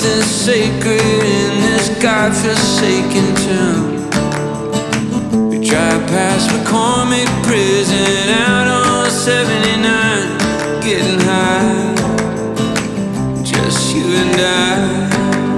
something sacred in this godforsaken town. We drive past McCormick Prison out on 79, getting high, just you and I.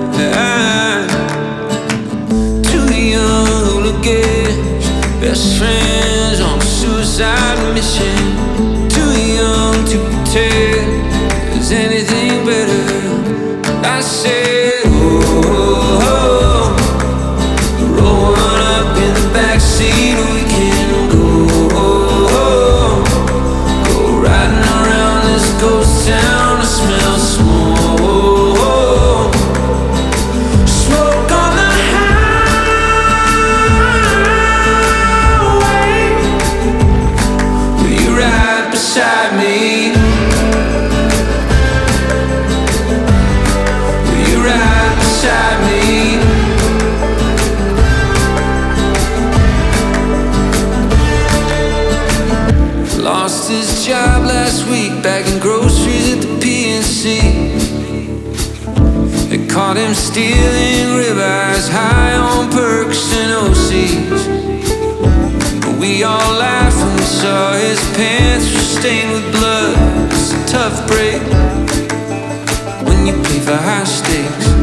Two young hooligans, best friends on a suicide mission. Too young to pretend there's anything better. I said, oh, oh, roll on up in the backseat, we can go, oh, go riding around this ghost town. I smell smoke, smoke on the highway. Will you ride beside me? Lost his job last week, bagging groceries at the PNC. They caught him stealing ribeyes, high on perks and OCs. But we all laughed when we saw his pants were stained with blood. It's a tough break when you play for high stakes.